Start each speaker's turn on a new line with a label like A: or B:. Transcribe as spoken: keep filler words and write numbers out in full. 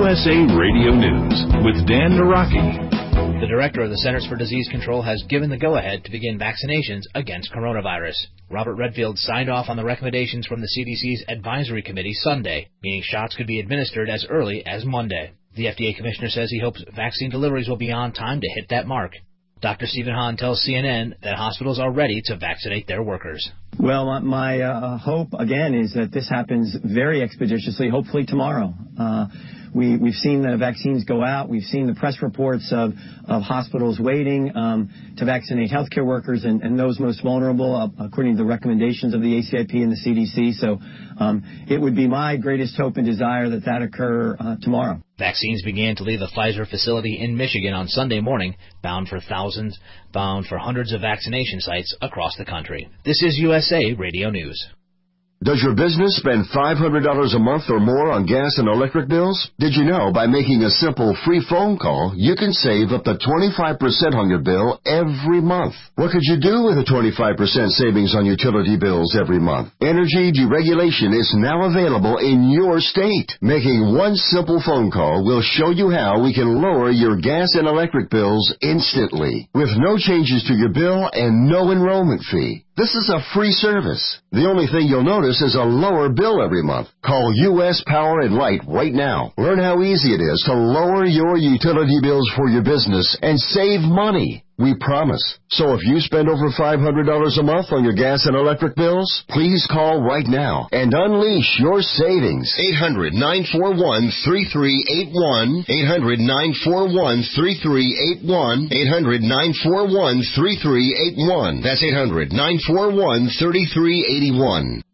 A: U S A Radio News with Dan Naraki.
B: The director of the Centers for Disease Control has given the go-ahead to begin vaccinations against coronavirus. Robert Redfield signed off on the recommendations from the C D C's Advisory Committee Sunday, meaning shots could be administered as early as Monday. The F D A commissioner says he hopes vaccine deliveries will be on time to hit that mark. Doctor Stephen Hahn tells C N N that hospitals are ready to vaccinate their workers.
C: Well, my uh, hope, again, is that this happens very expeditiously, hopefully tomorrow. Uh, we, we've seen the vaccines go out. We've seen the press reports of, of hospitals waiting um, to vaccinate healthcare workers and, and those most vulnerable, uh, according to the recommendations of the A C I P and the C D C. So um, it would be my greatest hope and desire that that occur uh, tomorrow.
B: Vaccines began to leave the Pfizer facility in Michigan on Sunday morning, bound for thousands, bound for hundreds of vaccination sites across the country. This is U S A Radio News.
D: Does your business spend five hundred dollars a month or more on gas and electric bills? Did you know by making a simple free phone call, you can save up to twenty-five percent on your bill every month? What could you do with a twenty-five percent savings on utility bills every month? Energy deregulation is now available in your state. Making one simple phone call will show you how we can lower your gas and electric bills instantly, with no changes to your bill and no enrollment fee. This is a free service. The only thing you'll notice is a lower bill every month. Call U S Power and Light right now. Learn how easy it is to lower your utility bills for your business and save money. We promise. So if you spend over five hundred dollars a month on your gas and electric bills, please call right now and unleash your savings.
E: eight hundred, nine four one, three three eight one. eight hundred, nine four one, three three eight one. eight hundred, nine four one, three three eight one. That's eight hundred, nine four one, three three eight one.